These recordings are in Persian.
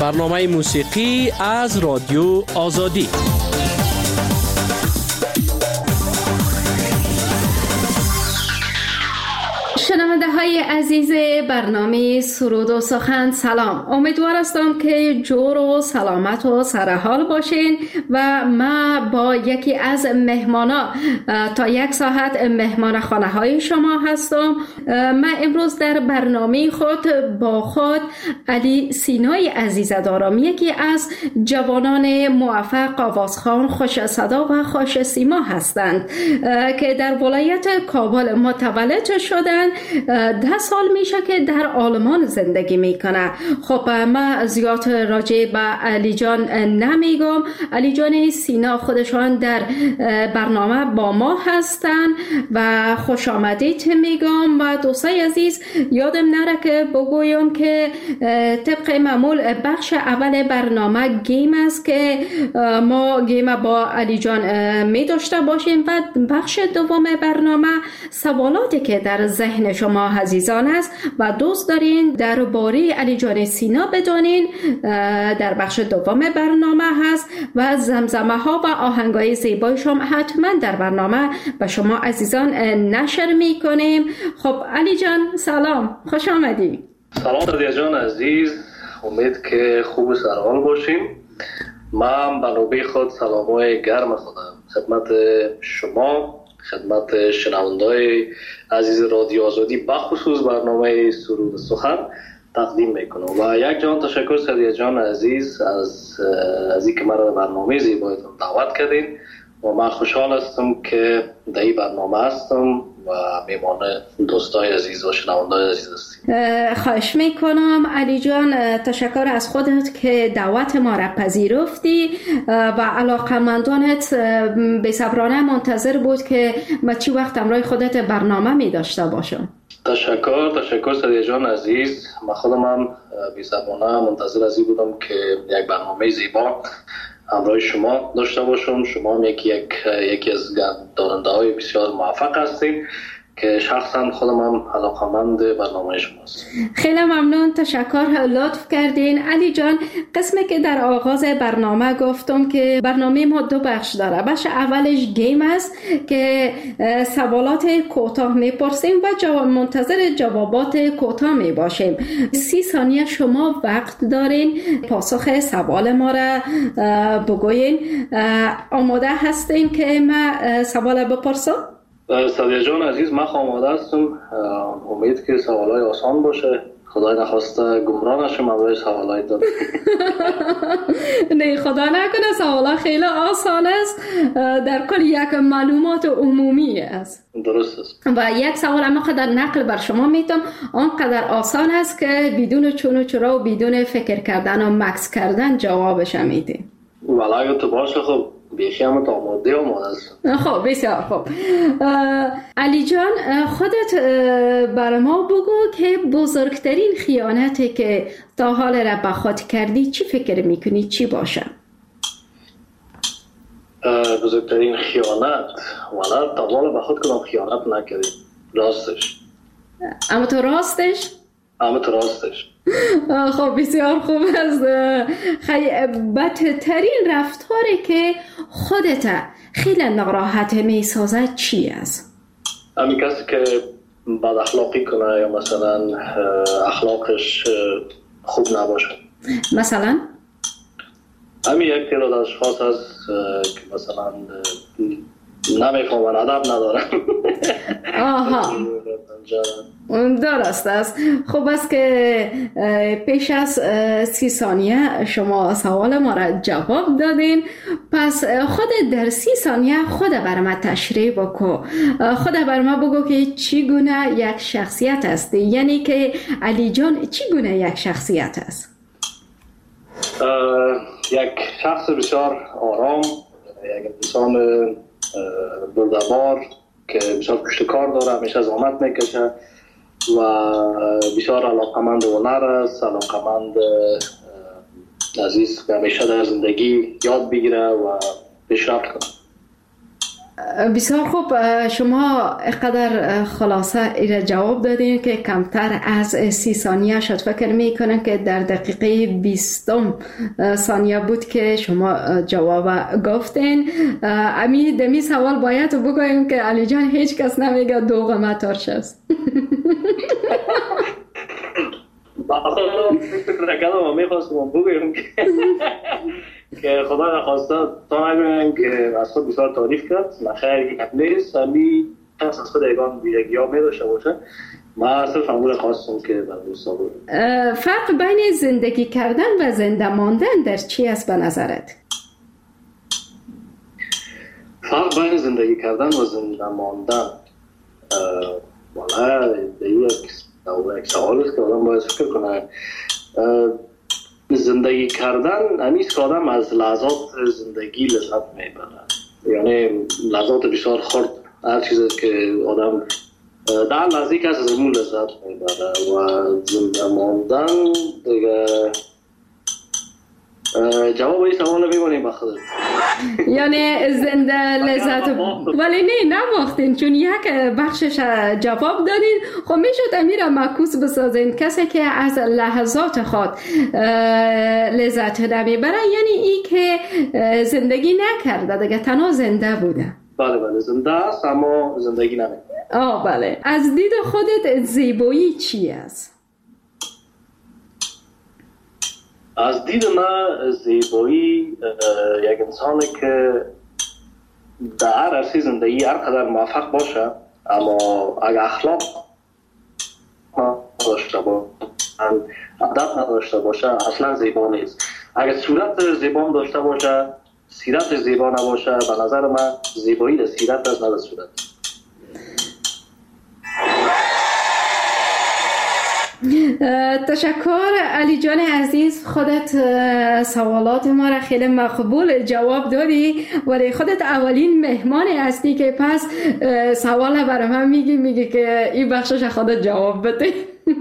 برنامه موسیقی از رادیو آزادی. شنونده های عزیز برنامه سرود و سخن، سلام. امیدوار هستم که جور و سلامت و سرحال باشین و ما با یکی از مهمانا تا 1 ساعت مهمان خانه های شما هستم. من امروز در برنامه خود با خود علی سینای عزیز دارم، یکی از جوانان موفق آوازخوان خوش صدا و خوش سیما هستند که در ولایت کابل متولد شدند. 10 سال میشه که در آلمان زندگی میکنه. خب من زیاد راجع به علی جان نمیگم. علی جان سینا خودشان در برنامه با ما هستن و خوش آمدید میگم. و دوستای عزیز یادم نره که بگویم که طبق معمول بخش اول برنامه گیم است که ما گیم با علی جان می داشته باشیم و بخش دوم برنامه سوالاتی که در ذهن شما عزیزان است و دوست دارین درباره علی جان سینا بدونین در بخش دوم برنامه هست و زمزمه ها و آهنگای زیبایش هم حتما در برنامه به شما عزیزان نشر میکنیم. خب علی جان سلام، خوش آمدی. سلام رادیا جان عزیز، امید که خوب و سرحال باشیم. من به نوبه خود سلامای گرم خودم خدمت شما، خدمت شنونده‌های عزیز رادیو آزادی بخصوص برنامه سرود سخن تقدیم میکنم و یک جان تشکر سریع جان عزیز از اینکه مرا برنامه زیبایتون دعوت کردین و من خوشحال هستم که در این برنامه هستم و میمان دوستای عزیز و شنونده‌های عزیز هستیم. خواهش میکنم علی جان، تشکر از خودت که دعوت ما را پذیرفتی و علاقمندانت بی‌صبرانه منتظر بود که ما چی وقت همراه خودت برنامه می داشته باشم. تشکر سریع جان عزیز. من خودم هم بی‌صبرانه منتظر از این بودم که یک برنامه زیبا همراه شما داشته باشم. شما هم یکی از دارنده های بسیار موفق هستید که شخصا خودم هم علاقه‌مند برنامه شماست. خیلی ممنون، تشکر، لطف کردین. علی جان، قسمی که در آغاز برنامه گفتم که برنامه ما 2 بخش داره. بخش اولش گیم است که سوالات کوتاه میپرسیم و منتظر جوابات کوتاه میباشیم. 30 ثانیه شما وقت دارین پاسخ سوال ما را بگوین. آماده هستین که من سوال بپرسم؟ سادیا جان عزیز، من آماده هستم. امید که سوالای آسان باشه. خدای نخواسته گمراه نشم برای سوالای داد. نه خدا نکنه، سوالا خیلی آسان است، در کل یک معلومات عمومی است. درست است. و یک سوال اما قدر نقل بر شما میتونم، آنقدر آسان است که بدون چون و چرا و بدون فکر کردن و مکس کردن جوابش میدیم. ولی اگه تو باشه خب بیخی همه تا آماده است. خب بسیار خوب. علی جان، خودت بر ما بگو که بزرگترین خیانتی که تا حال را به خود کردی چی فکر میکنی چی باشه؟ بزرگترین خیانت ولی تا حال به خود کدام خیانت نکردیم. راستش. اما تو راستش؟ خب بسیار خوب است. بدترین رفتاری که خودت خیلی ناراحت میسازه چی است؟ همین کسی که بد اخلاقی کنه یا مثلا اخلاقش خوب نباشه. مثلا؟ همین یک تعداد اشخاص هست که مثلا نمیفهمن، ادب ندارن. آها، درست است. خوب است که پیش از 30 ثانیه شما سوال ما را جواب دادین. پس خود در 30 ثانیه خود بر ما تشریح بکو. خود بر ما بگو که چی گونه یک شخصیت است، یعنی که علی جان چی گونه یک شخصیت است؟ یک شخص بسیار آرام، یک انسان بردبار که بسیار پشت کار داره، همیشه زحمت میکشه و بسیار علاقمند هنر است، علاقمند عزیز که همیشه در زندگی یاد بگیره و پیشرفت کنه. بسیار خوب. شما اقدر خلاصه ایره جواب دادین که کمتر از 30 ثانیه شد. فکر میکنم که در دقیقه 20 ثانیه بود که شما جواب گفتین. دمی سوال باید بگویم که علی جان هیچ کس نمیگه دوغ ما ترش است. فکر نکردم میخواستم بگویم که خدا نخواسته تا نگویم که از خود بسیار تعریف کرد. نخیر یک نیست، همی کس از خود ایگان ویژگی ها می داشته باشه. من صرف همون خواستم که بر دوستا بود. فرق بین زندگی کردن و زنده ماندن در چی است به نظرت؟ فرق بین زندگی کردن و زنده ماندن والا یک سوال است که آدم باید فکر کنه. زندگی کردن همیست که آدم از لحظات زندگی لذت میبره، یعنی لحظات بسیار خرد، هر چیزی که آدم در لحظه که از امون لذت میبره. و زنده ماندن دیگه جواب این سوال میمونیم بخدا. یعنی زنده لذت ولی نباختین چون یک بخشش جواب دادین. خب میشد امیر معکوس بسازین کسی که از لحظات خود لذت نمیبره، یعنی ای که زندگی نکرده دیگه، تنها زنده بوده. بله زنده است اما زندگی نمیکنه. بله. از دید خودت زیبایی چی است؟ از دید من زیبایی یک انسانی که در هر عرصه زندگی هر قدر موفق باشه اما اگر اخلاق نداشته باشه، ادب نداشته باشه، اصلا زیبا نیست. اگر صورت زیبا داشته باشه، سیرت زیبا نباشه، به نظر من زیبایی در سیرت است نه در صورت. تشکر علی جان عزیز. خودت سوالات ما را خیلی مقبول جواب دادی، ولی خودت اولین مهمانی هستی که پس سوال برای من میگی که این بخشش خودت جواب بده.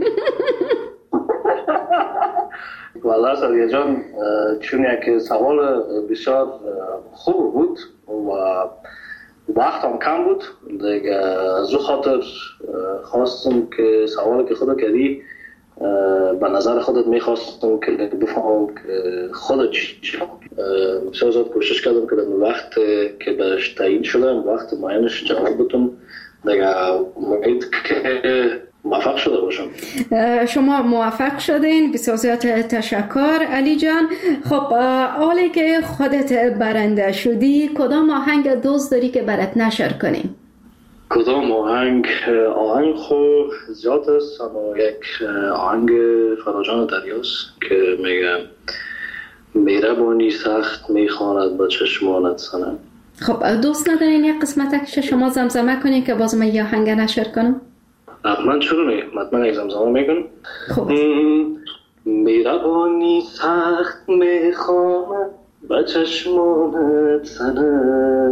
والله سریع جان، چون یک سوال بسیار خوب بود و وقت هم کم بود دیگه، از او خاطر خواستم که سوالی که خودت کردی به نظر خودت میخواستم که بفهمم که خودت چی بسیار زیاد کوشش کردم که در وقت که برش تعیین شدم وقت معینش جواب بدم دیگه. امید که موفق شده باشم. شما موفق شدین، بسیار زیاد تشکر علی جان. خب حالی که خودت برنده شدی کدام آهنگ دوست داری که برات نشر کنیم؟ کدام آهنگ خوب زیاد است، اما یک آهنگ فراجان دریاست که میگه مهربانی سخت میخواند با چشمانت سنم. خب دوست ندارین یک قسمت شما زمزمه کنین که باز من یه آهنگ نشر کنم؟ من چرا نه؟ من یک زمزمه میکنم. خب مهربانی سخت میخواند با چشمانت سنم،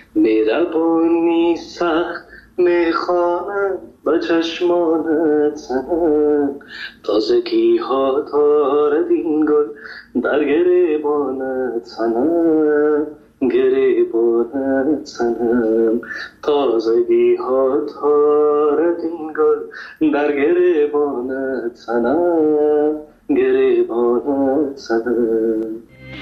مهربانی سخت میخواند با چشمانت سنم، تازگی ها دارد این گل در گریبانت سنم، گریبانت سنم، تازگی ها دارد این گل در گریبانت سنم، گریبانت سنم.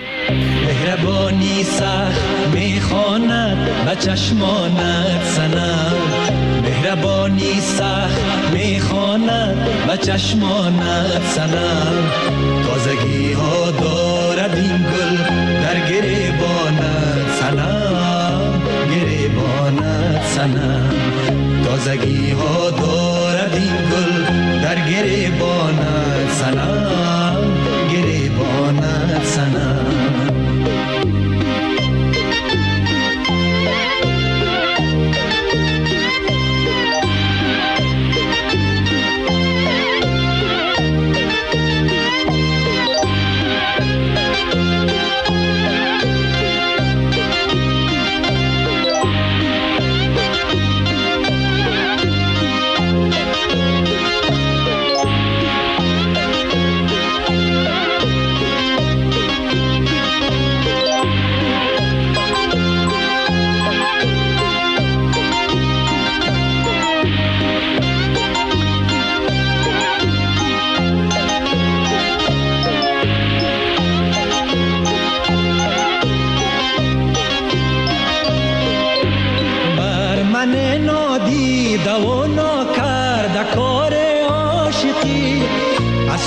مهربانی سخت میخواند و چشمانت سنم، مهربانی سخت میخواند و چشمانت سنم، تازگی ها دارد این گل در گریبانت سنم، گریبانت سنم، تازگی ها دارد این گل در گریبانت سنم، گریبانت سنم.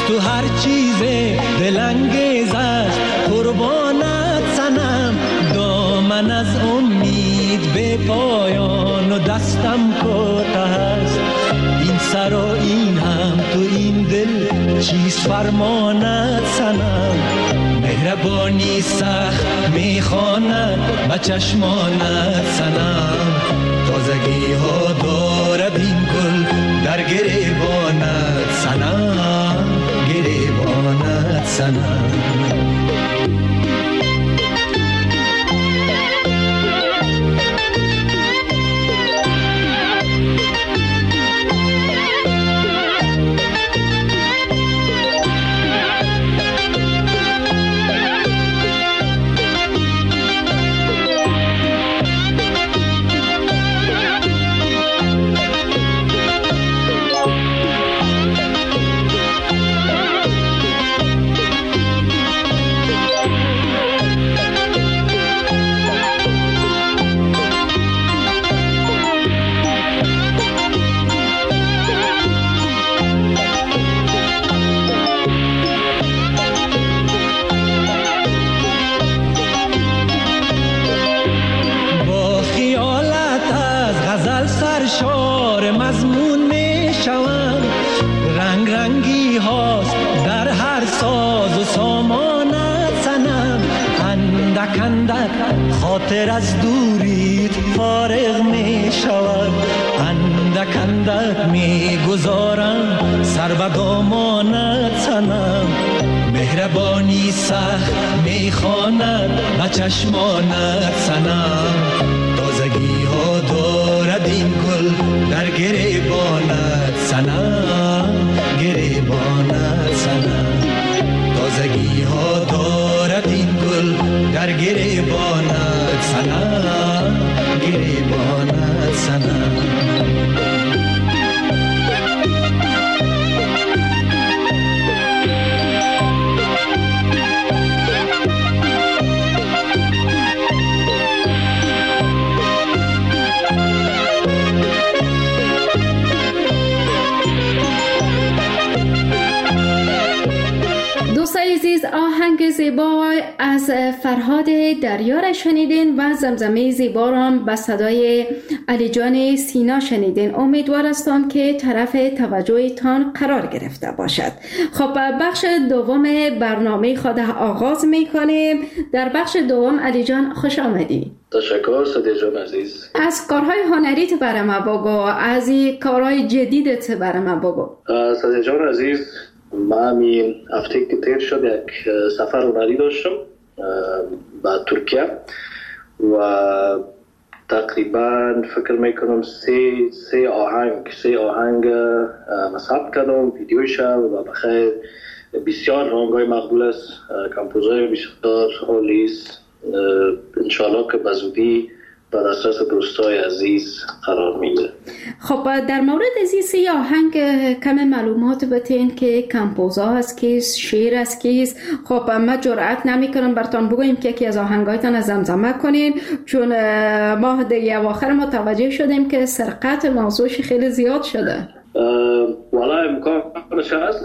تو هر چیز دلانگیز است قربانت سنم دامن از امید به پایان و دستم کوته است این سر و این هم تو این دل چیست فرمانت سنم مهربانی سخت میخواند به چشمانت سنم تازگی ها دارد این گل در گریبانت سنم گریبانت سنم خاطر از دوریت فارغ می شود اندک اندک می گذارم سر و دامانت سنم مهربانی سخت می خواند به چشمانت سنم تازگی ها دارد این گل در گریبانت سنم گریبانت سنم تازگی ها دارد این گل در گریبانت سنم گریبانت سنم عزیز آهنگ زیبا از فرهاد دریا را شنیدین و زمزمه زیبا را به صدای علی جان سینا شنیدین. امیدوار هستم که طرف توجهتان قرار گرفته باشد. خب بخش دوم برنامه خود آغاز میکنیم. در بخش دوم علی جان خوش آمدی. تشکر صدیق جان عزیز. از کارهای هنریت برای ما بگو، از کارهای جدیدت برای ما بگو. صدیق جان عزیز، من همین هفته که تیر شد یک سفر هنری داشتم به ترکیه و تقریبا فکر میکنم سه آهنگ ثبت کردم ویدیوش و بخیر بسیار آهنگای مقبول است، کمپوزای بسیار عالی است. انشاءالله که بزودی به دسترس دوستای عزیز قرار میگیره. خب در مورد از این آهنگ کم معلومات بتین که کمپوزا است کیست، شعر است کیست. خب ما جرأت نمیکنم براتون بگویم که یکی از آهنگایتان از زمزمه کنین، چون ما دیگه اواخر متوجه شدیم که سرقت موضوعش خیلی زیاد شده. والا امکانش هست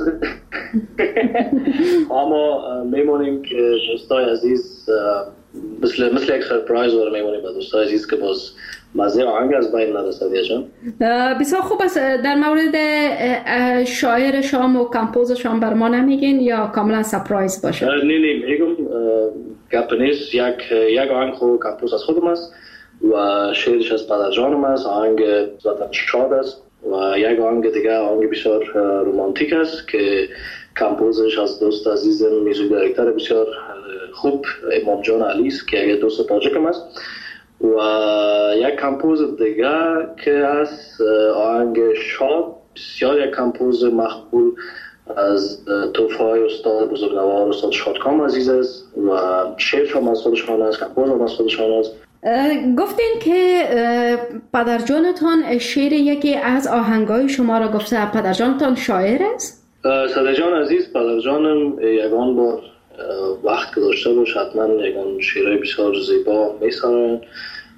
اما میمونیم که دوستای عزیز مثل یک سرپرایز رو میمونیم به دوستای عزیز که باز مزه آهنگ از بین نرسد. جان بسیار خوب است. در مورد شاعر شام و کمپوز شام بر ما نمیگین یا کاملا سرپرایز باشه؟ نه میگم گپ نیست. یک آهنگ خود کمپوز از خودم است و شعرش از پدر جانم است. آهنگ ذاتاً شاد است و یک آهنگ دیگه آهنگ بسیار رومانتیک است که کمپوزش از دوست عزیزم میوزیک دایرکتور بسیار خوب امام جان علی است که یک دوست تاجیکم است و یک کمپوز دیگه که از آهنگ شاد بسیار یک کمپوز مقبول از توفای استاد بزرگوار استاد شادکام عزیز است و شعرش هم از خودشان است، کمپوز هم از خودشان است. گفتین که پدرجانتان شعر یکی از آهنگای شما را گفته. پدرجانتان شاعر است؟ صدیق جان عزیز، پدرجانم یگان بار وقت که داشته باش حتما یگان شعرهای بسیار زیبا میسرن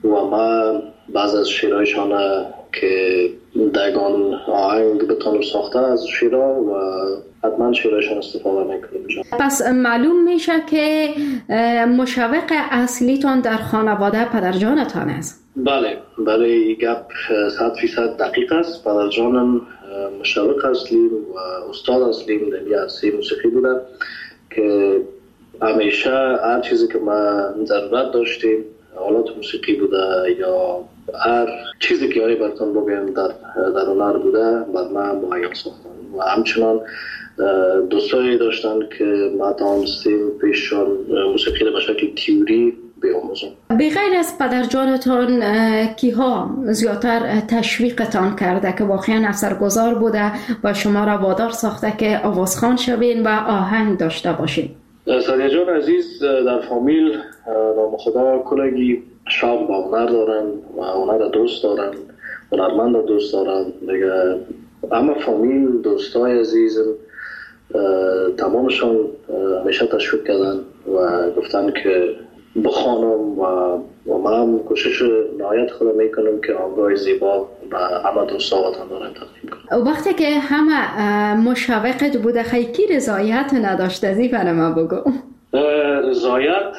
و ما بعض از شعرهایشان که دگان آهنگ بتانو ساخته از شعرها و حتما شعرهایشان استفاده میکنیم. پس معلوم میشه که مشوق اصلیتان در خانواده پدرجانتان است. بله، برای گپ 100% دقیق است. پدرجانم مشوق اصلی و استاد اصلی در عرصه موسیقی بوده که همیشه هر چیزی که ما ضرورت داشتیم، آلات موسیقی بوده یا هر چیزی که هایی براتون بگویم در هنر بوده، بر ما مهیا ساختن و همچنان دوستایی داشتن که ما تانستیم پیششان موسیقی به شکل تیوری بیاموزم. بغیر از پدرجانتان کیها زیادتر تشویقتان کرده که واقعا اثرگذار بوده و شما را وادار ساخته که آوازخوان شوین و آهنگ داشته باشین؟ سادیه جان عزیز در فامیل نام خدا کلگی شام با هنر دارن و هنر دوست دارن، هنرمند دوست دارن دیگه. اما فامیل دوستای عزیزم تمامشان همیشه تشویق کردن و گفتن که بخوانم و من کوشش نهایت خودم میکنم که آنگاه زیبا و همه دوستاواتان دارم تقدیم کنم. وقتی که همه مشوقت بوده خیلی رضایت نداشته زیبا ما بگو. رضایت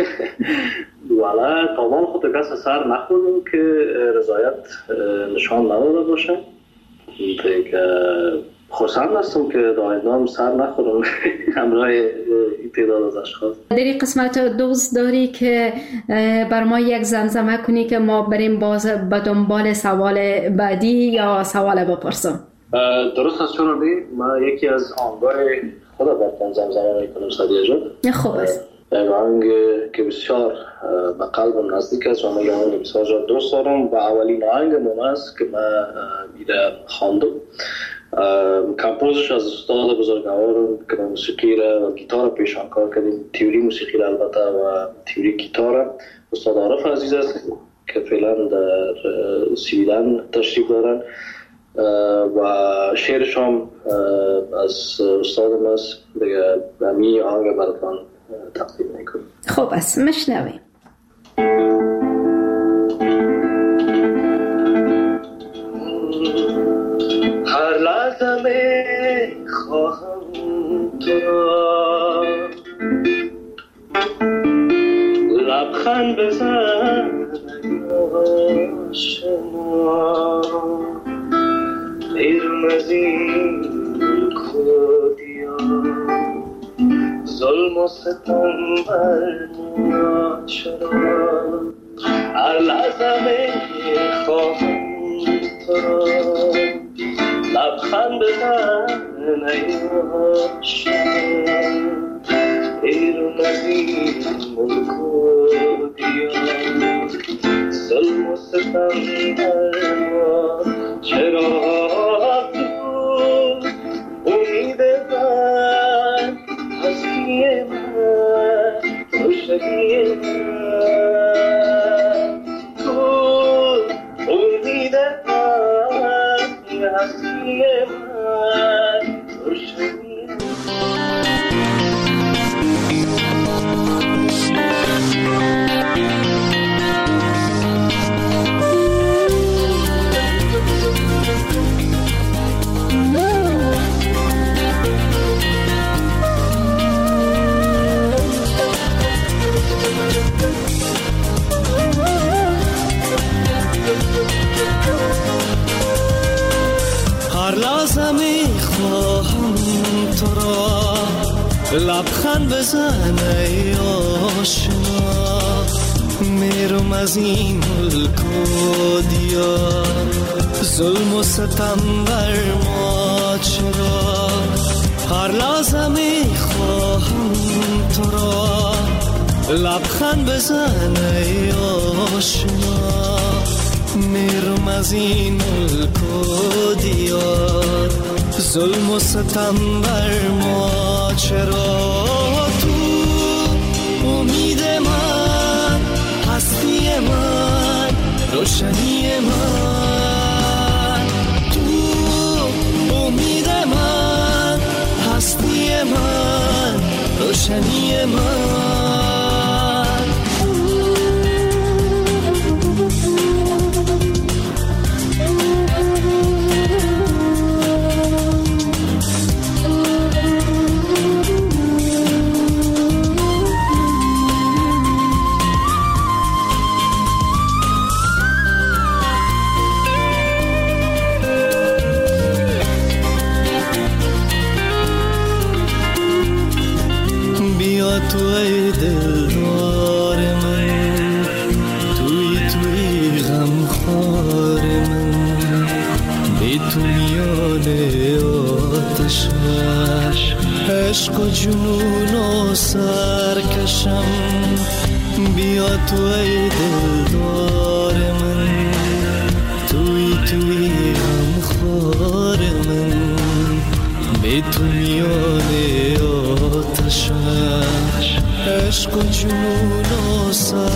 ولی تمام خود کس سر نخوردم که رضایت نشان نداده باشه دیگه. خوشحال هستم که دائما سر نخورم همراه این تعداد از اشخاص. در این قسمت دوست داری که بر ما یک زمزمه کنی که ما بریم باز به دنبال سوال بعدی یا سوال بپرسم؟ درست است چون ما یکی از آنگاه خدا براتون زمزمه میکنم سادیه جان. خوب است. یک آهنگ که بسیار به قلبم نزدیک است و من آهنگ بسیار دوست دارم و اولین آهنگم است که من میره خواندم. کمپوزش از استاد بزرگوارم که موسیقی را و گیتار پیشان کار کردیم، تیوری موسیقی را البته و تیوری گیتار، استاد عارف عزیز است که فعلا در سویدن تشریف دارن و شعرش هم از استادم است دیگه. همی آهنگ براتون تقدیم میکنم. خوب است، مشنویم. هر لحظه میخواهم تو را لبخند بزن آشنا، بیرون از این کودیا ظلم و ستم بر ما چرا. هر لحظه میخواهم تو را لبخند بزن ای آشنا، بیرون از این ملک و دیار ظلم و ستم بر ما چرا. تو امید من هستی من روشنی من، تو امید من هستی من روشنی من. هر لحظه میخواهم تو را لبخند بزن ای آشنا، میرم از این ملک و دیار ظلم و ستم بر ما چرا. هر لحظه میخواهم تو را لبخند بزن ای آشنا، میرم از این ملک و دیار ظلم و ستم بر ما چرا. تو امید من هستی من روشنی من، تو امید من هستی من روشنی من. آتش عشق و جنون و سرکشم بیا تو ای دلدار من توی غمخوار من به تو میان آتشم عشق و جنون و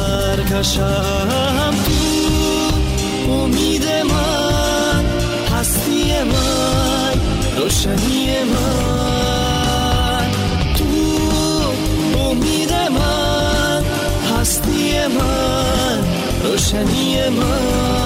سرکشم تو امید من هستی من روشنی من تو امید من هستی من روشنی من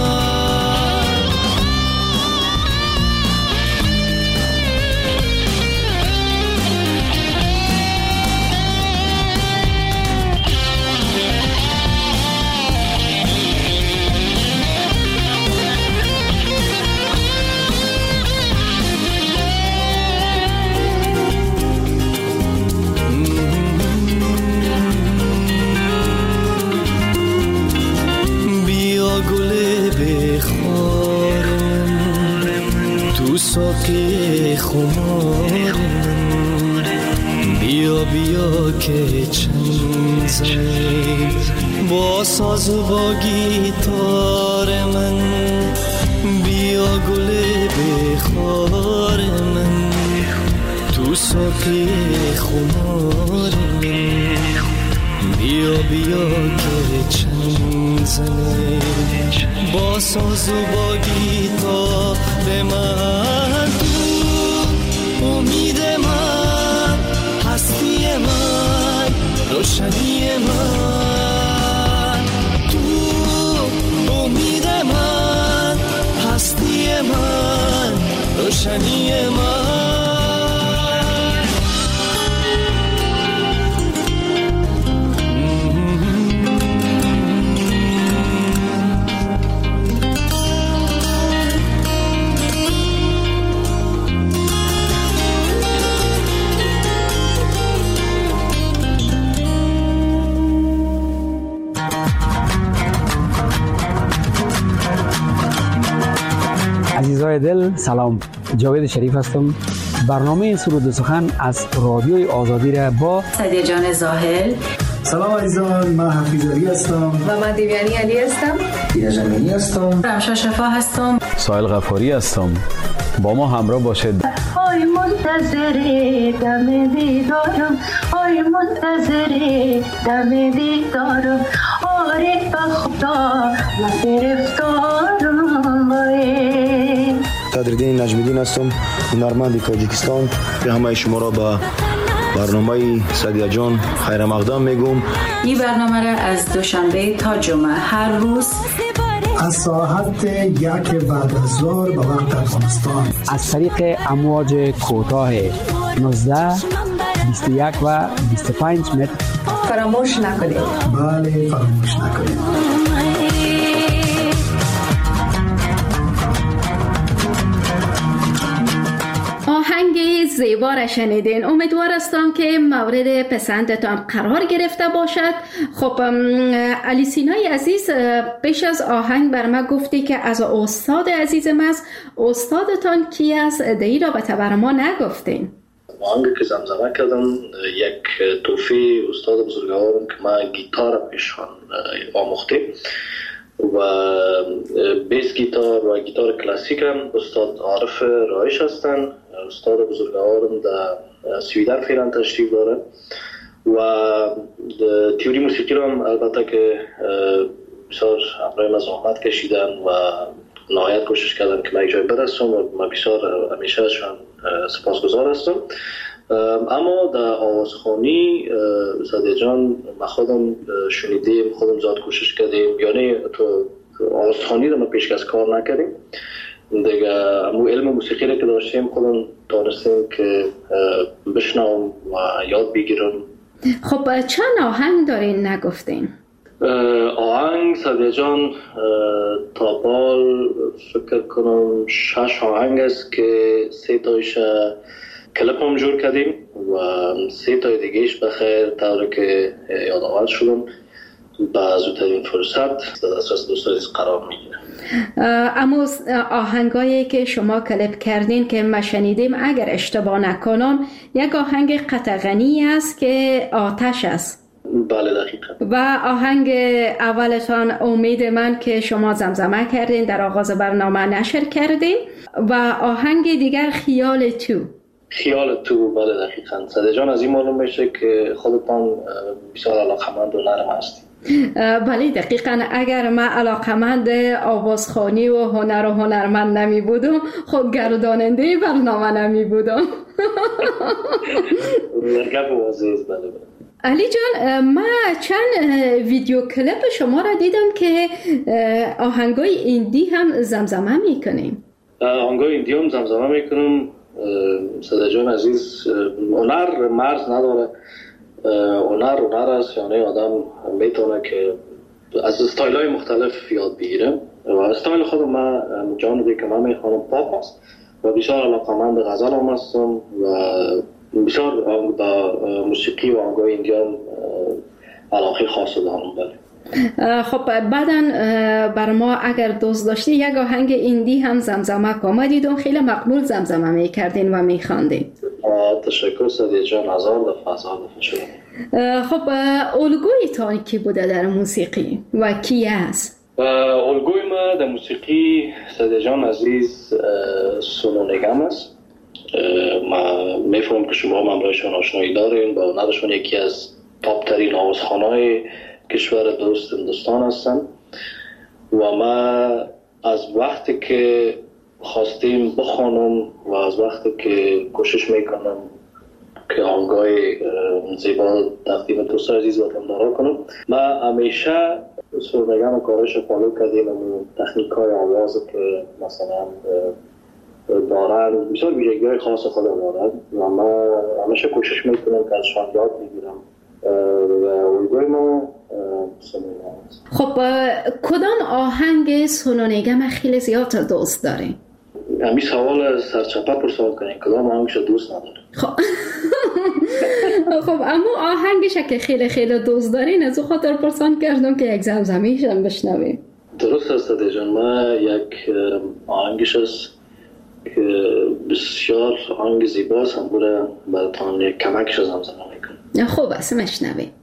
ساقی خمار من بیا که چند زنی با ساز و با گیتار من بیا گل بخار من تو ساقی خمار من بیا که چند زنی با ساز و با گیتار من تو امید من هستی من روشنی من تو امید من هستی من روشنی من عزیزای دل سلام، جاوید شریف هستم. برنامه سرود و سخن از رادیوی آزادی را با سعدیه جان زاهل. سلام عزیزان، من حفیظ علی هستم و من دیویانی علی هستم. دینا جمینی هستم. رمشا شفا هستم. سایل غفاری هستم. با ما همراه باشید. آی منتظر دم دیدارم، آی منتظر دم دیدارم، آره به خدا من گرفتارم. صدرالدین نجمیدین هستم، هنرمند تاجیکستان. به همه شما را به برنامه سعدیه جان خیر مقدم میگم. این برنامه را از دوشنبه تا جمعه هر روز از ساعت 1 بعد از ظهر به وقت افغانستان از طریق امواج کوتاه 19 21 و 25 متر فراموش نکنید. بله فراموش نکنید. آهنگ زیبا را شنیدین. امیدوار هستم که مورد پسندتان قرار گرفته باشد. خب علی سینای عزیز، پیش از آهنگ بر ما گفتی که از استاد عزیزم است. استادتان کی است؟ دی را به بر ما نگفتین. آهنگی که زمزمه کردم یک توفیق استاد بزرگوارم که ما گیتار پیشان آموخته و بیس گیتار و گیتار کلاسیک هم استاد عارف رایش هستن. استاد بزرگوارم در سویدن فعلا تشریف داره و تیوری موسیقی رو هم البته که بسیار همراه ما زحمت کشیدن و نهایت کوشش کردن که من یک جای برسم و من بسیار همیشه ازشان سپاسگزار هستم. اما در آوازخوانی سعدیه جان ما خودم شنیدیم، خودم زیاد کوشش کردیم، یعنی تو آوازخوانی رو ما پیشکش کار نکردیم دیگه. امو علم موسیقی رو که داشتیم خودم دانستیم که بشنوم و یاد بگیرم. خب چند آهنگ دارین نگفتین؟ آهنگ سعدیه جان تا بال فکر کنم 6 آهنگ است که 3 تایش کلپ هم جور کردیم و 3 تای دیگهش بخیر طوری که یادآور شدم با زودترین فرصت در دسترس دوستان عزیز قرار میگیره. اما آهنگایی که شما کلیپ کردین که ما شنیدیم اگر اشتباه نکنم یک آهنگ قطغنی است که آتش است. بله دقیقا. و آهنگ اولتان امید من که شما زمزمه کردین در آغاز برنامه نشر کردین و آهنگ دیگر خیال تو. بله دقیقا. صدیق جان از این معلوم میشه که خودتان بسیار علاقمند و نرم هستید. بله دقیقا. اگر من علاقمند آوازخوانی و هنر و هنرمند نمی بودم خب گرداننده برنامه نمی بودم. گپ واضحه است. بله. علی جان من چند ویدیو کلیپ شما را دیدم که آهنگای ایندی هم زمزمه میکنیم. آهنگای ایندی هم زمزمه میکنم. صدیق جان عزیز، هنر مرز نداره. هنر است، یعنی آدم میتونه که از استایل های مختلف یاد بگیره و استایل خودم من جانبی که من میخوانم پاپ است و بسیار علاقمند غزل هم هستم و بسیار با موسیقی و آهنگای ایندیان علاقه خاص دارم. بله. خب بعداً بر ما اگر دوست داشتی یک آهنگ ایندی هم زمزمه کن. ما دیدم خیلی مقبول زمزمه میکردین و میخواندین. تشکر صدیق جان. هزار دفعه شده. خب الگوی تان کی بوده در موسیقی و کی است؟ الگوی ما در موسیقی صدیق جان عزیز سونو نگم است. ما میفهمم که شما هم برایشان آشنایی دارین. با هنرشون یکی از تاپ ترین آوازخوان‌های کشور دوست هندوستان هستن و ما از وقتی که خواستیم بخوانم و از وقتی که کوشش میکنم که آهنگای زیبا تقدیم دوستان عزیز و تمدارا کنم، ما همیشه سرنگم و کارش فالو کردیم و تکنیک های آواز که مثلا دارن بسیار ویژگی های خاص خود دارن و ما همیشه کوشش میکنم که ازشان یاد بگیرم و الگوی ما سونونگم است. خب کدام آهنگ سونونگم خیلی زیاد دوست داری؟ همین سوال سرچپه پرسان کنین کدام آهنگش دوست نداری؟ خب اما آهنگش که خیلی خیلی دوست دارین از او خاطر پرسان کردم که یک زمزمیش هم بشنویم. درست است صدیق جان. ما یک آهنگش است که بسیار آهنگ زیباست هم بوده براتان یک کمکش زمزمه میکنم. خوب است میشنویم.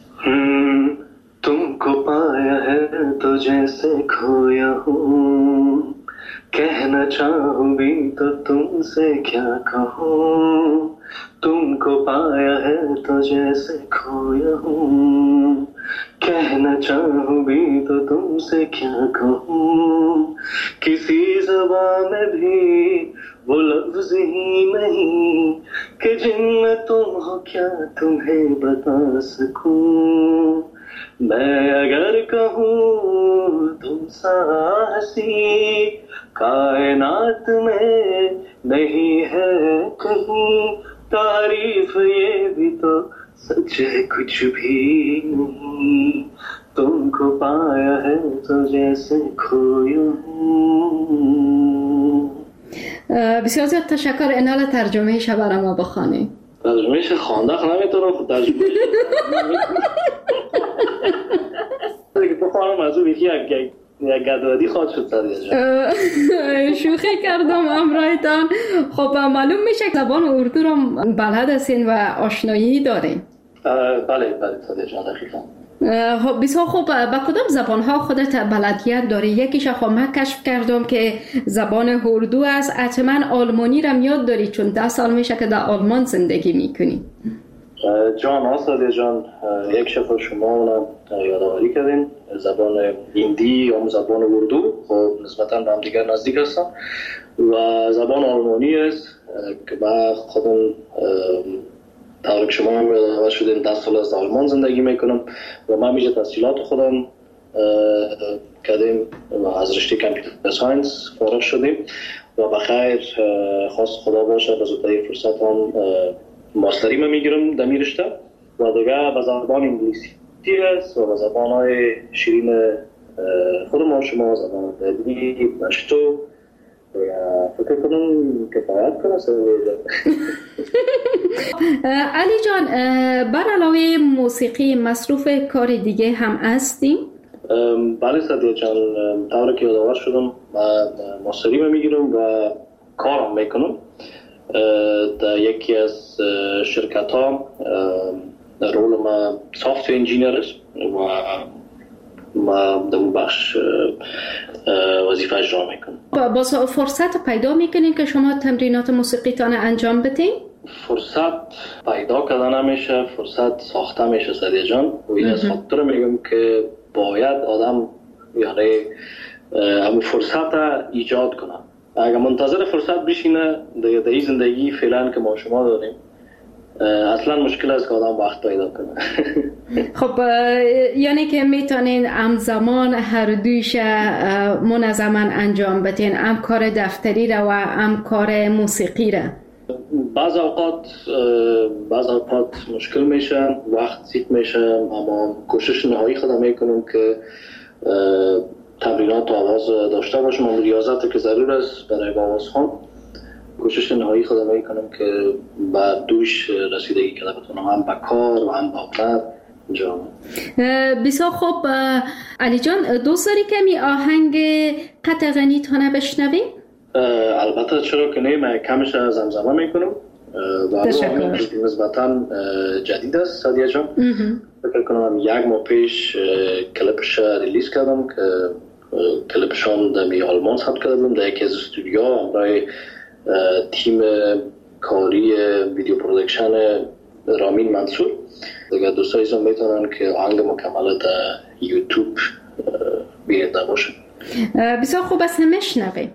तुमको पाया है तो जैसे खोया हूँ, कहना चाहूँ भी तो तुमसे क्या कहूँ. तुमको पाया है तो जैसे खोया हूँ, कहना चाहूँ भी तो तुमसे क्या कहूँ. किसी ज़बान में भी वो लफ्ज़ ही नहीं कि जिनमें तुम हो क्या तुम्हें बता सकूं. मैं अगर कहूँ तुम सा हंसी कायनात में नहीं है कहीं, तारीफ ये भी तो सच है कुछ भी नहीं. तुमको पाया है तो जैसे खोया हूँ. بسیار زیاد تشکر. انال ترجمه شب برای ما بخوانی. ترجمهش خوانده نمیتونم خود ترجمه دیگه بخوانم از اون یکی یک گدوادی خواهد شد صدیق جان. شوخی کردم امرایتان. خب معلوم میشه که زبان اردو رو بلد هستین و آشنایی دارین. بله صدیق جان دقیقا. بسیار خوب. با کدام زبان ها خودت بلدیت داری؟ یکیش خب من کشف کردم که زبان اردو است. حتما آلمانی رو یاد داری چون 10 سال میشه که در آلمان زندگی میکنی. جان صدیق جان، یک شفر شما اونم یادآوری کردین. زبان هندی یا زبان اردو خب نسبتا به هم دیگر نزدیک هستن و زبان آلمانی است که من خودم طور که شما هم یادآور شدین 10 سال از آلمان زندگی میکنم و من میشه تحصیلات خودم کردیم و از رشته کامپیوتر ساینس فارغ شدیم و بخیر خواست خدا باشه به زودترین فرصت هم ماستری من میگیرم در می رشته و دیگه به زبان انگلیسی است و به زبانهای شیرین خودمان شما، زبان دبی، پشتو فکر کنم کفایت کنه علی جان، بر علاوه موسیقی مصروف کار دیگه هم هستیم؟ بله سعدیه جان، طوری که یادآور شدم من ماستری میگیرم و کارم میکنم در یکی از شرکت ها. رول ما سافت انجینیر است و ما در اون بخش وظیفه اجرا میکنم. با فرصت پیدا میکنین که شما تمرینات موسیقیتان انجام بدین؟ فرصت پیدا کردن نمیشه، فرصت ساخته میشه سعدیه جان. و این از خاطر میگم که باید آدم یعنی همون فرصت ایجاد کنه. اگر منتظر فرصت بشینه در این زندگی فعلا که ما شما داریم اصلا مشکل است که آدم وقت پیدا کنه. خب یعنی که میتونین همزمان هر دویش منظما انجام بدین، هم کار دفتری را و هم کار موسیقی را؟ بعض اوقات مشکل میشه، وقت زیاد میشه، اما کوشش نهایی خودم میکنم که تمرینات آواز داشته باشم. اما ریاضت که ضرور است برای آوازخوان، کوشش نهایی خودم میکنم که با دوش رسیدگی کنم، بتونم هم با کار و هم با هنر انجام. بسیار خوب علی جان، دوست داری کمی آهنگ قطع غنی تانه بشنویم؟ البته چرا که نه، من کمش زمزمه میکنم و آهنگ نسبتا جدید است سعدیه جان. فکر کنم 1 ماه پیش کلیپش ریلیز کردم که کلیپشان در آلمان ثبت کردم در یکی از استودیوها برای تیم کاری ویدیو پرودکشن رامین منصور. دیگه دوستایشون میتونن که آهنگ مکمل در یوتیوب بیننده باشن. بسیار خوب است، نمیشنویم.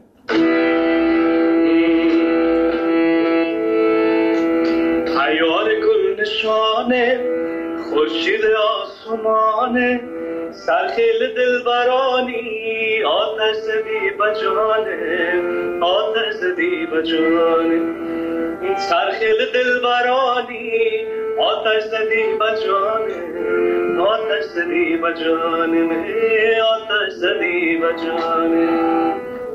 تیار گل نشانه خورشید آسمانه، سرخیل دلبرانی آتش زدی بجانه، آتش زدی بجانه، سرخیل دلبرانی آتش زدی بجانه، آتش زدی بجانه، آتش زدی بجانه.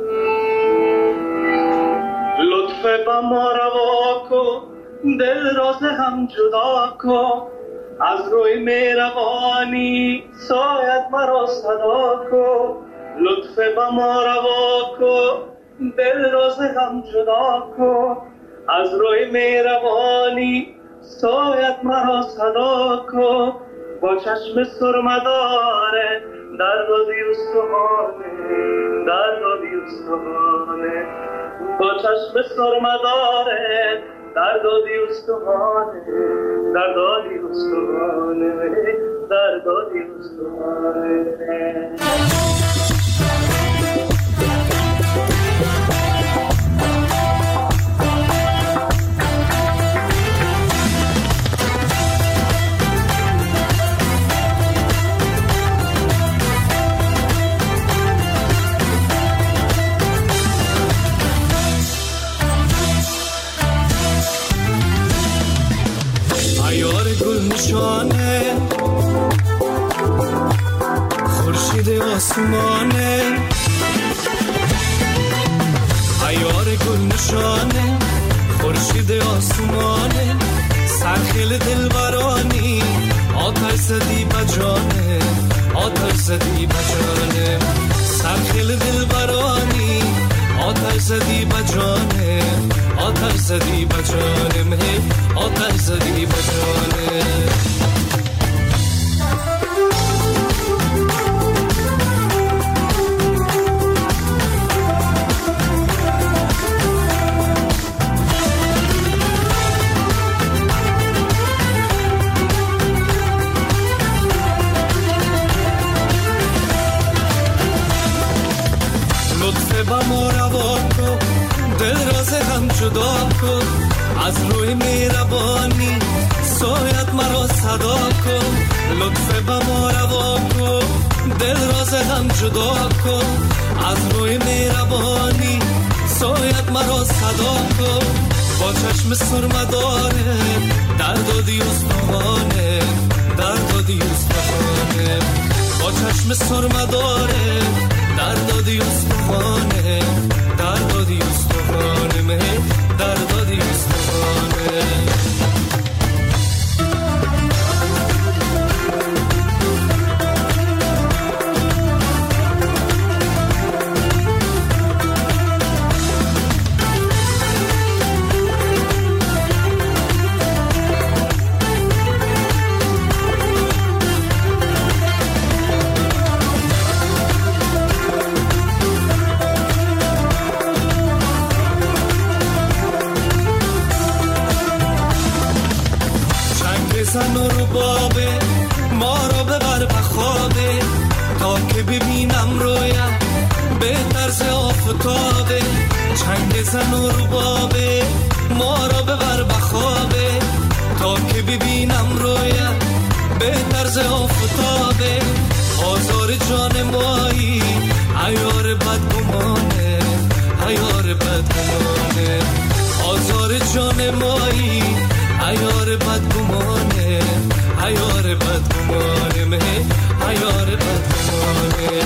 لطف با ما روا کن، دل راز هم جدا کن، از روی مهربانی سایت مرا صدا کن. لطف با ما روا کن، دل راز هم جدا کن، از روی مهربانی سایت مرا صدا کن. با چشم سرمداره در دادی استخانه، در دادی استخانه، با چشم سرمداره در دادی استخانه، در دادی استخانه، در دادی استخانه. نشانه خورشید آسمانه، عیار گل نشانه خورشید آسمانه، سرخیل دلبرانی آتش زدی بجانه، آتش زدی بجانه، سرخیل دلبرانی آتش زدی بجانه، آتش زدی بجانه، آتش زدی بجانه. لطف با ما روا کن، دل راز هم جدا کن، از روی مهربانی سایت مرا صدا کن. لطف با ما روا کن، دل راز هم جدا کن، از روی مهربانی سایت مرا صدا کن. با چشم سرمداره در دادی استخانه، در دادی استخانه، با چشم سرمداره در دادی استخانه، در دادی آفتابه، چنگ زن و ربابه، ما را ببر بخوابه، تا که ببینم رویت به طرز آفتابه. آزار جان مایی عیار بدگمانه، عیار بدگمانه، آزار جان مایی عیار بدگمانه، عیار بدگمانه، عیار بدگمانه.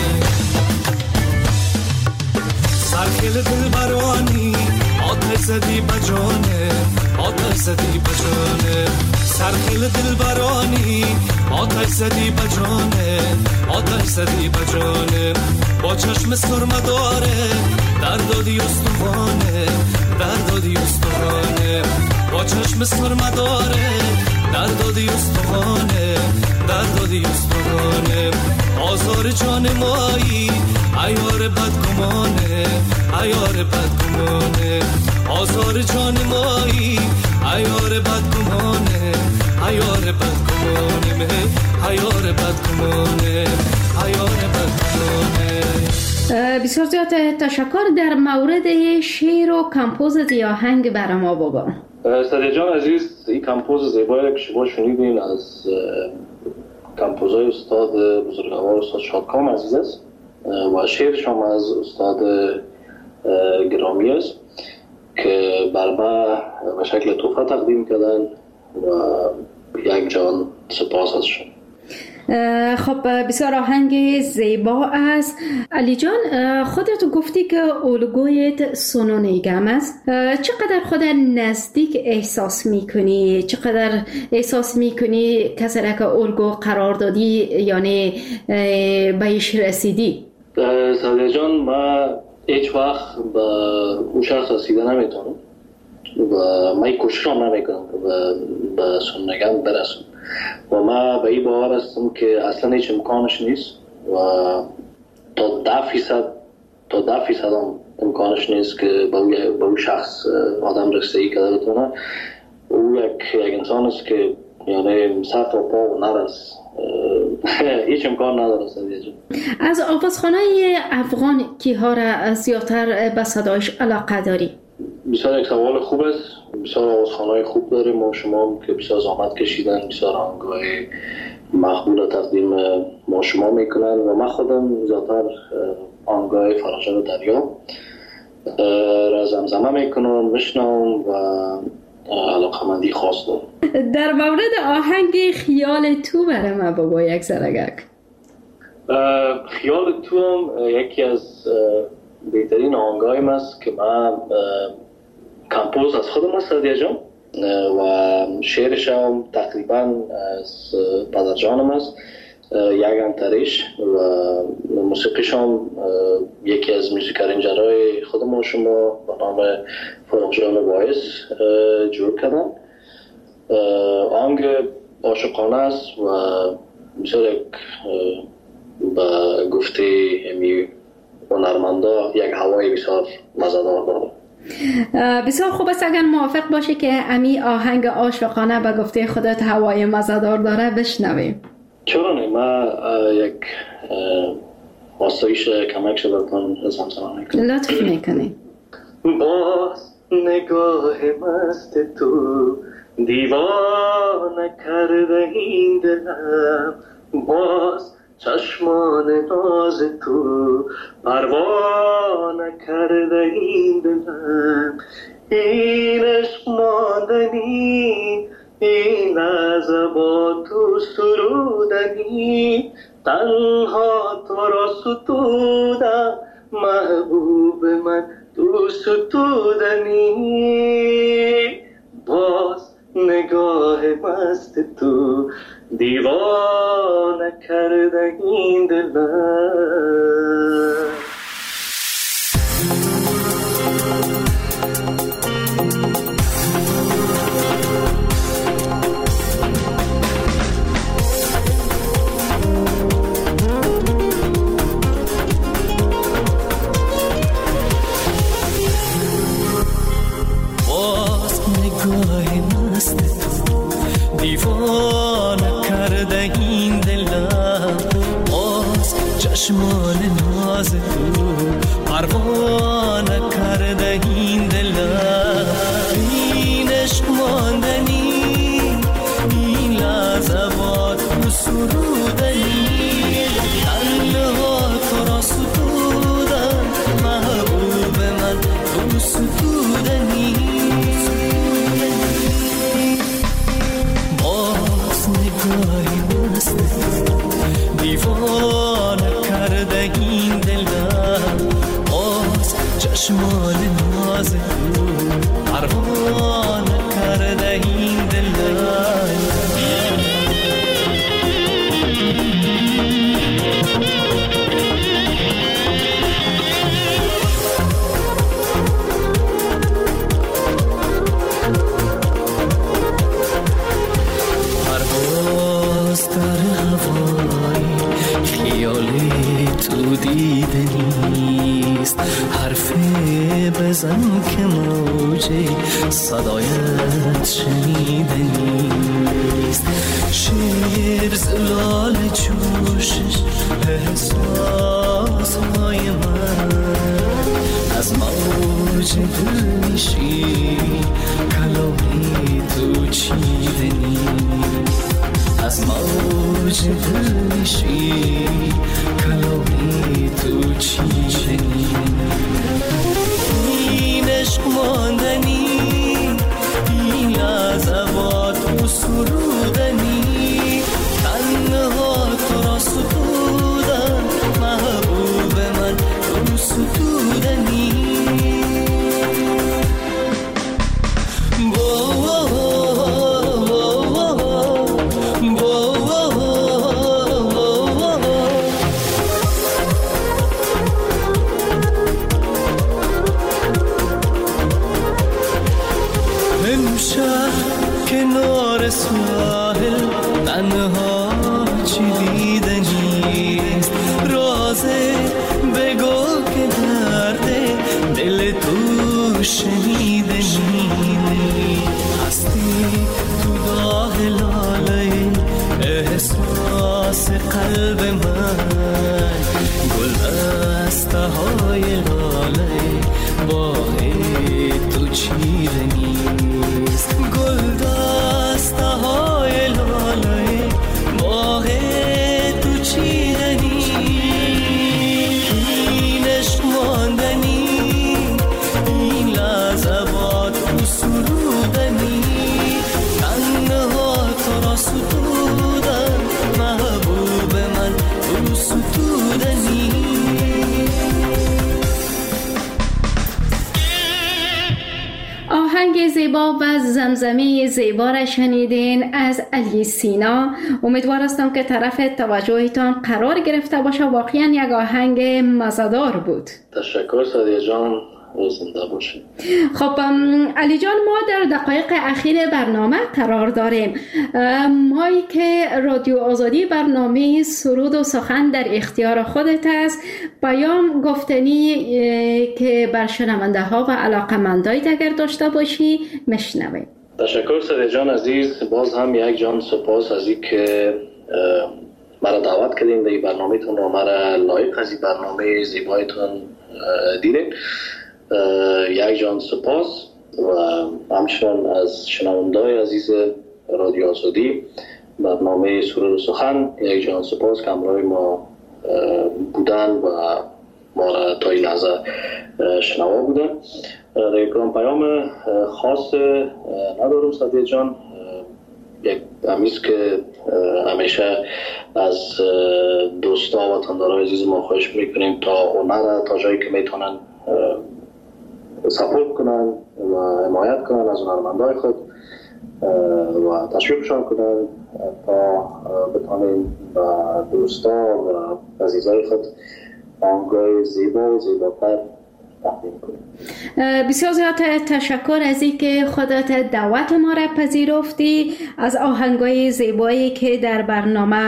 سرخیل دل برانی آتش زدی بجانه، آتش زدی بجانه، سرخیل دل برانی آتش زدی بجانه، آتش زدی بجانه. با چشم سرمه داره درد دادی استخوانه، درد دادی استخوانه، با چشم سرمه داره درد دادی استخوانه، درد دادی استخوانه. آزار جان مایی عیار بدگمانه، عیار بدگمانه، آزار جان مایی عیار بدگمانه، عیار بدگمانه، عیار بدگمانه، عیار بدگمانه. بسیار زیاد تشکر. در مورد شعر و کمپوز یا آهنگ برای ما بگو. سادیا جان عزیز، این کمپوز زیبایی که شما شنیدین از کمپوزای استاد بزرگوار استاد شادکام عزیز است و شعرش هم از استاد گرامی است که بر ما به شکل تحفه تقدیم کردن و یک جان سپاس ازشون. خب بسیار آهنگ زیبا است. علی جان، خودت گفتی که الگویت سونو نیگم است. چقدر خود نزدیک احساس میکنی؟ چقدر احساس میکنی کسی را که الگو قرار دادی یعنی بهش رسیدی؟ سادیا جان، ما هیچ وقت به اون شخص رسیده نمیتونم و من کوششم نمیکنم که به سونو نیگم برسم و ما به این باور هستم که اصلا هیچ امکانش نیست و تا 10% هم امکانش نیست که به اون شخص آدم رسیدگی کرده بتونه. او یک انسان است که یعنی سر تا پا نرس، هیچ امکان نداره. از آوازخانه افغان کیها را زیادتر به صدایش علاقه داری؟ بسیار یک سوال خوب است. بسیار آوازخانه‌های خوب داریم ما شما که بسیار زحمت کشیدن، بسیار آهنگ‌های مقبول تقدیم ما شما میکنن و من خودم زیادتر آهنگ‌های فرجان دریا را زمزمه میکنم، میشنوم و علاقه‌مندی خاص دارم. در مورد آهنگ خیال تو برای ما بگو یک سرگک. خیال تو هم یکی از بهترین آهنگایم است که من کمپوز از خودم است سادیا جان و شعرش هم تقریبا از پدر جانم است، یک انتریش و موسیقیش هم یکی از موسیقارنجرهای خودم شما به نام فاروق جان وایس جور کردن. آهنگ عاشقانه است و بسیار یک به گفته امی هنرمندا یک هوای بسیار مزه‌دار داره. بسیار خوب است اگر موافق باشی که امی آهنگ عاشقانه به گفته خودت هوای مزه‌دار داره بشنویم. چرا نه؟ من یک آسایش کمک شدتان زمزمه میکنم. لطف میکنی. باز نگاه مست تو دیوانه کرده این دلم، باز چشمان ناز تو پروانه کرده این دلم. این عشق ماندنی، این از با تو سرودنی، تنها تو را ستودم محبوب من تو ستودنی. باز نگاه مست تو دیوانه کرده این دلم. دیوانه کرده این دلم، باز چشمان ناز تو پروانه چشمان ناز تو پروانه کرده این دلای پرواز در هوای خیالی تو دیده نیست حرفی بزن که موجی صدایت شنیده نیست شیر زلال جوشش احساس های من از موج دل میشی کلامی تو چیده نیست از موج دل میشی کلامی تو چیده این عشق ماندنی این لحظات تو سرودنی تنها تو را سرودن محبوب من تو سرودنی کنار ساحل تنها چی دیده نیست رازه بگو که درده دل تو شنیده نیست هستی تو داغ لاله احساس قلب من گل دسته های لاله باغ تو چیده نیست گل دسته های لاله باغ تو چیده نیست این عشق ماندنی این لحظات تو سرودنی تنها تو را ستودن محبوب من تو ستودنی آهنگ زیبا و زمزمه زیبا را شنیدین از علی سینا. امیدوار هستم که طرف توجهتان قرار گرفته باشه. واقعا یک آهنگ مزه‌دار بود. تشکر سادیه جان، زنده باشید. خب علی جان، ما در دقایق اخیر برنامه قرار داریم. مایی که رادیو آزادی برنامه سرود و سخن در اختیار خودت است، پیام گفتنی که بر شنونده ها و علاقمندای اگر داشته باشی مشنویم. تشکر سادیه جان عزیز، باز هم یک جان سپاس از این که مرا دعوت کردین در این برنامه‌تون و مرا لایق از این برنامه زیبایتون دیدین. یک جان سپاس و همچنان از شنونده‌های عزیز رادیو آزادی برنامه سرود و سخن یک جان سپاس که همراه ما بودن و ما را تا این لحظه شنوا بودن. در کدام پیام خاص ندارم سادیه جان، یک همیست که همیشه از دوستا و تندارای عزیز ما خواهش میکنیم تا اونها تا جایی که میتونن سپورت کنن و حمایت کنن از هنرمندای خود و تشویقشان کنن تا بتونیم و دوستا و عزیزای خود آهنگای زیبا و زیباتر تقدیم کنیم. بسیار زیاد تشکر از اینکه خودت دعوت ما را پذیرفتی، از آهنگای زیبایی که در برنامه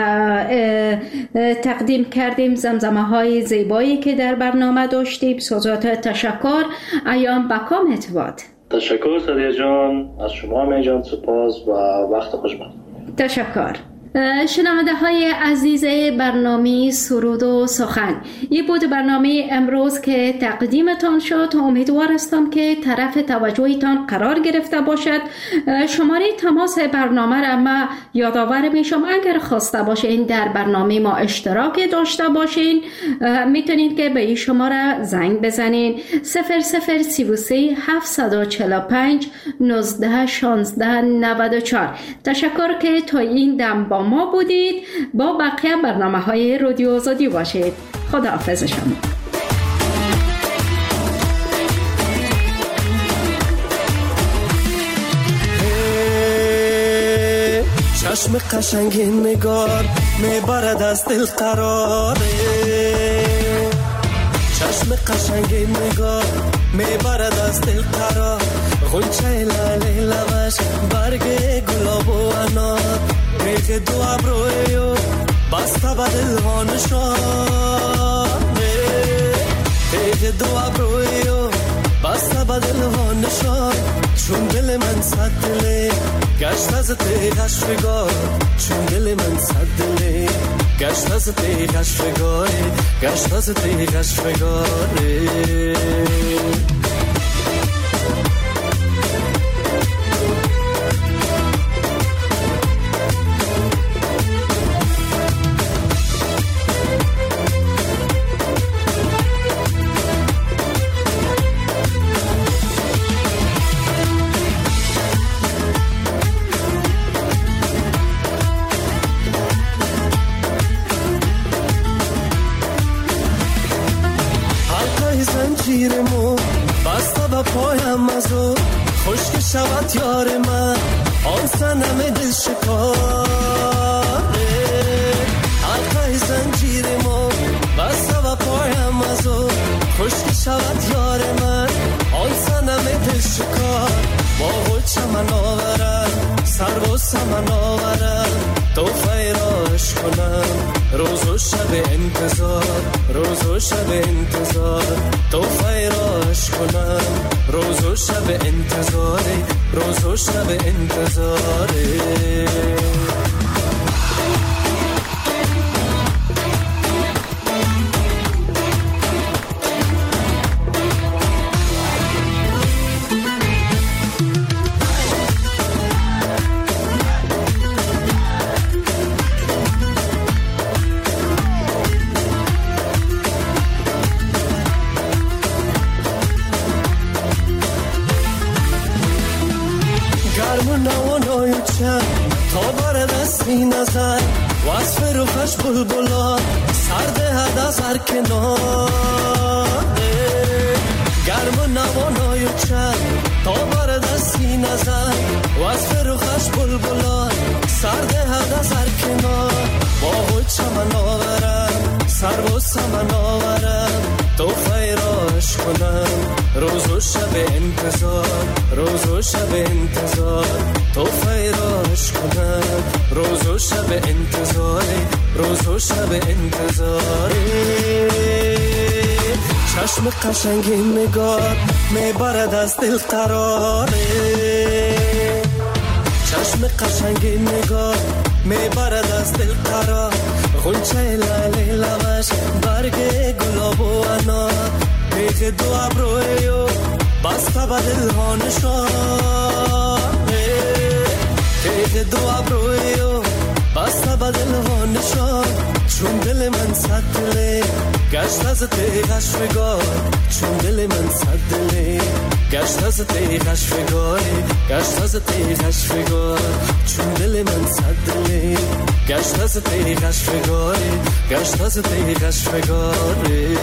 تقدیم کردیم، زمزمه های زیبایی که در برنامه داشتیم. بسیار زیاد تشکر. ایام بکام اتواد. تشکر سادیه جان، از شما می جان سپاس و وقت خوش بخیر. تشکر. شنونده های عزیز برنامه سرود و سخن، این بود برنامه امروز که تقدیمتان شد. امیدوار هستم که طرف توجهتان قرار گرفته باشد. شماره تماس برنامه را ما یادآور میشم، اگر خواسته باشین در برنامه ما اشتراک داشته باشین میتونید که به این شماره زنگ بزنین 0033 745 19 16 94. تشکر که تا این دم با ما بودید. با بقیه برنامه‌های رادیو آزادی باشید. خداحافظ شما. چشم قشنگ نگار میبرد از دل قراره، چشم قشنگ نگار میبرد از دل قرار، غنچه لاله لبش برگ گلاب و انار، ریخ دو ابروی بسته به دل ها نشانه، ریخ دو ابروی بسته به دل ها نشان، چون دل من صد دله گشت از تیغش فگار، چون دل من صد دله گشت از تیغش فگاره، گشت از تیغش فگاره. زنجیرمو بسته به پایم از او، خشک شود یار من آن سنم دل شکاره، حلقه زنجیرمو بسته به پایم از او، خشک شود یار من آن سنم دل شکار، با خود چمن آورم سر و سمن آورم، توفه راش کنم روز و شب انتظار، روز و شب انتظار، توفه راش کنم روز و شب انتظار، روز و شب انتظار. تا برد از نظر وصف روخش بلبلان سرده هد از هر کناره، گرم و نوانای چند تا برد از نظر وصف روخش بلبلان سرده هد از هر کنار، با خود چمن آورم سر و سمن آورم، توفه راش کنم روز و شب انتظار، روز و شب انتظار، توفه راش کنم روز و شب انتظار، روز و شب انتظار. چشم قشنگ نگار میبرد از دل قراره، چشم قشنگ نگار میبرد از دل قرار، غنچه لاله لبش برگ گلاب و انار، ریخ دو ابروی بسته به دل ها نشانه، ریخ دو ابروی بسته به دل ها نشان، چون دل من صد دله گشت از تیغش فگار، چون دل من صد دله گشت از تیغش فگاره، گشت از تیغش فگار، چون دل من صد دله گشت از تیغش فگاره، گشت از تیغش فگاره.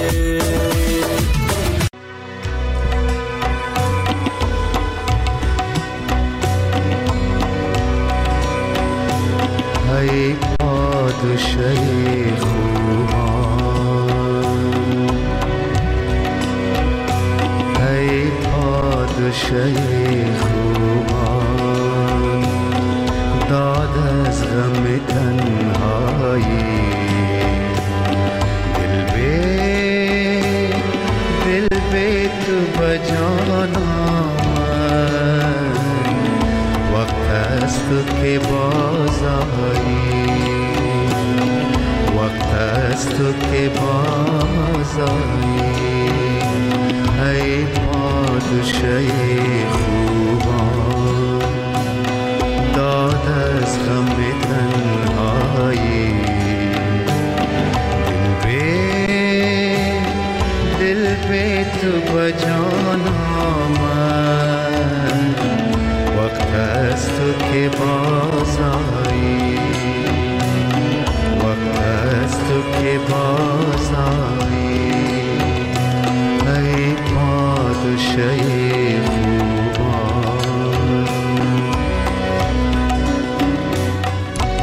ای پادشه خوبان، ای پادشه خوبان، داد از غم تنهایی، دل به تو بجان آمد، وقت است که باز آیی، وقت است که باز آیی، ای پادشه خوبان، داد از غم تنهایی، دل به تو بجان آمد، وقت است که باز آیی، وقت است که باز آیی، ای پادشه خوبان.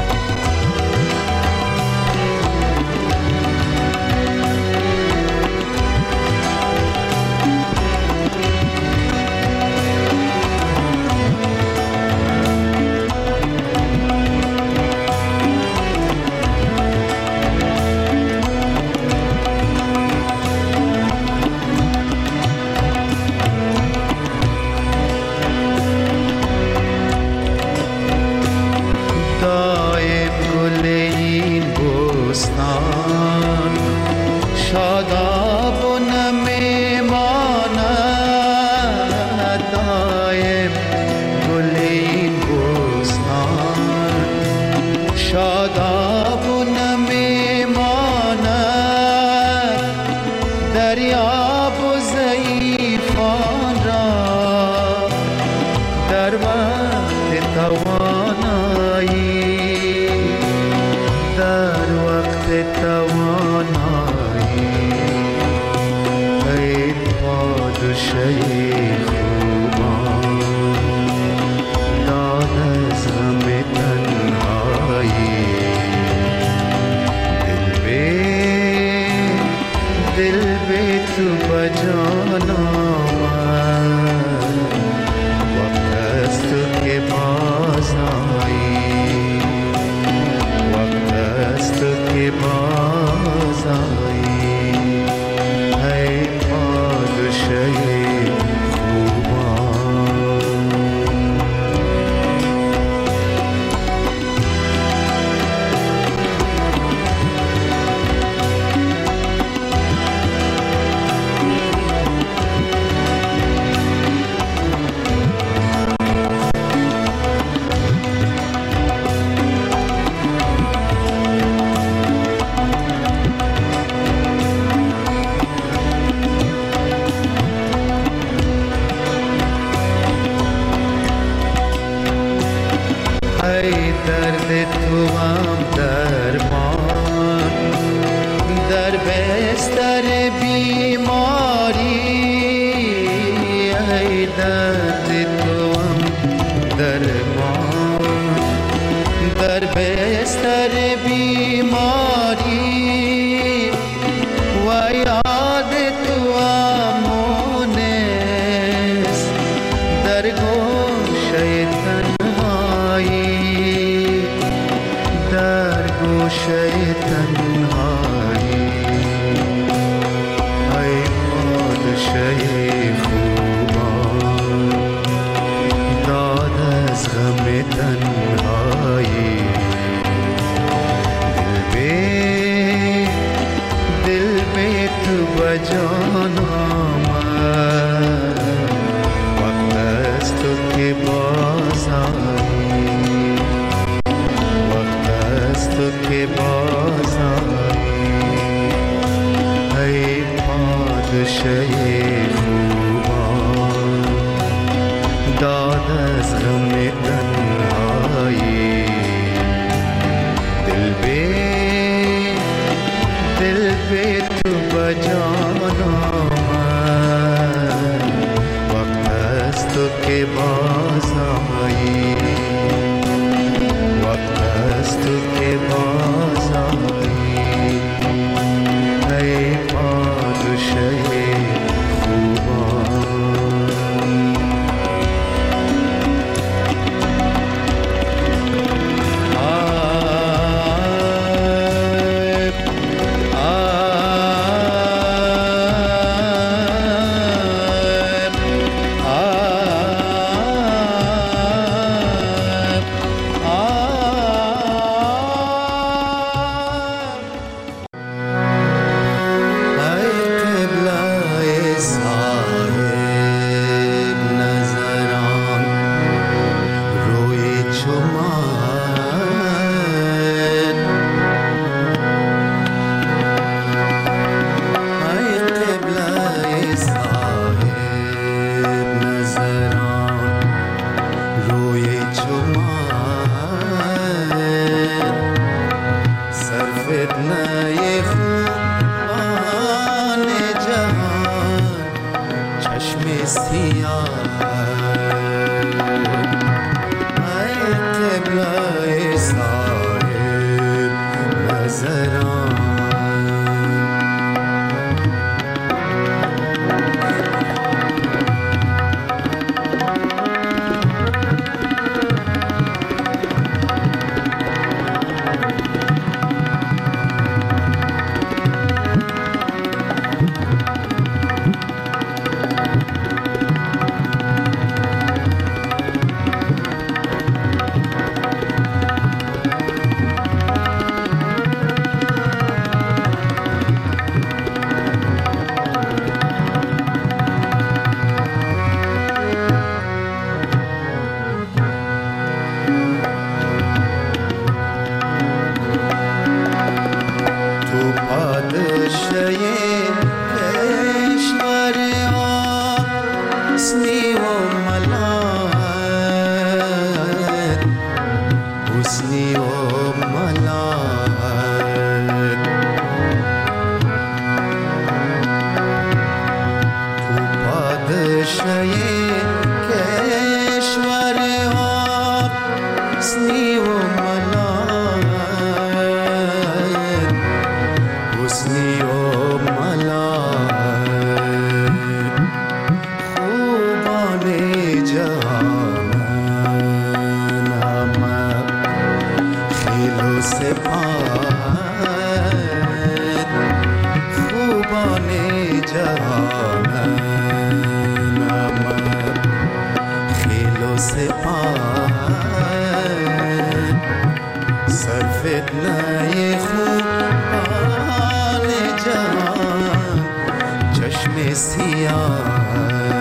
توانایی در وقت توانایی ای پادشه خوبان داد از غم تنهایی دل به تو بجان آمد وقت است تو که باز آیی وقت است تو که باز آیی ای پادشه درد تو هم درمان در بستر بیماری ای درد تو هم درمان در بستر بیماری و یاد تو هم مونس در گوشه در گوشه تنهایی ای پادشه خوبان داد از غم تنهایی دل به تو بجان آمد وقت است تو که باز آیی تو که باز آیی ای پادشه خوبان داد از غم تنهایی دل به تو بجان آمد وقت است تو که باز آیی وقت است تو که باز آیی ای پادشه سیاه